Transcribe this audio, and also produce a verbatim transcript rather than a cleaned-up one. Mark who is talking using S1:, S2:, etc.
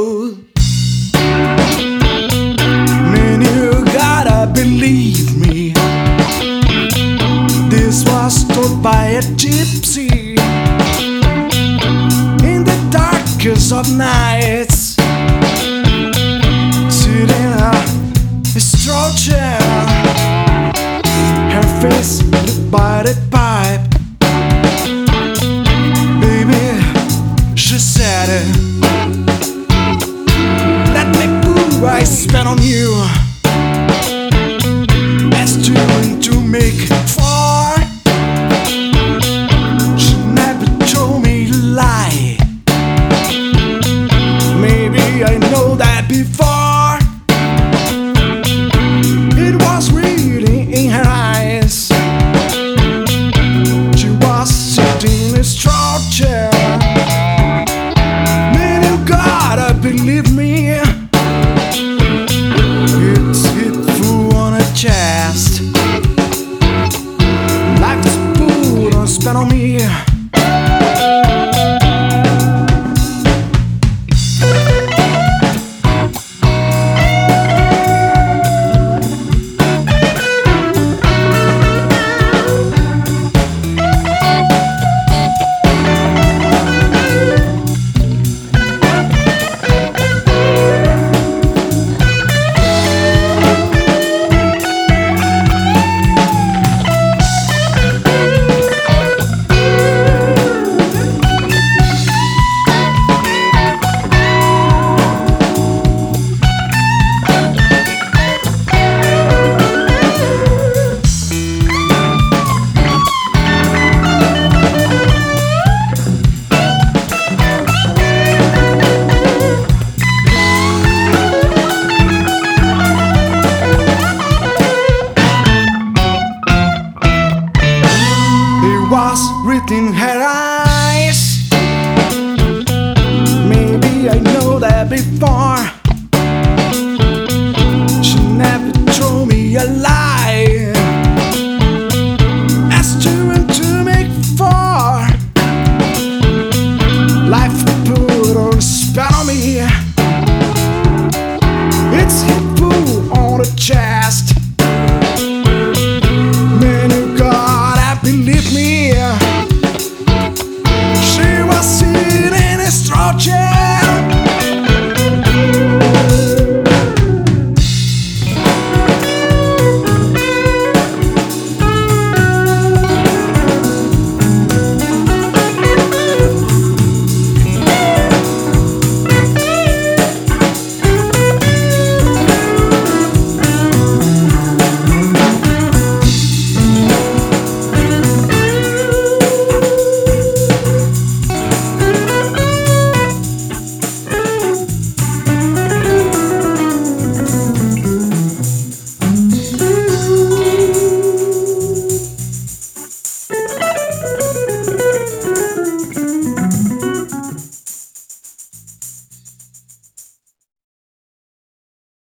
S1: road. Man, you gotta believe me, this was told by a gypsy in the darkest of nights, sitting in a straw chair, her face lit by the pipe. Baby, she said, let me put I spent on you. That's doing to make for. She never told me a lie. Maybe I know that before. It was reading in her eyes. She was sitting in a straw chair. Man, you gotta believe me, it's hit full on her chest. Life is put on spent on me. Was written in her eyes. Maybe I know that before.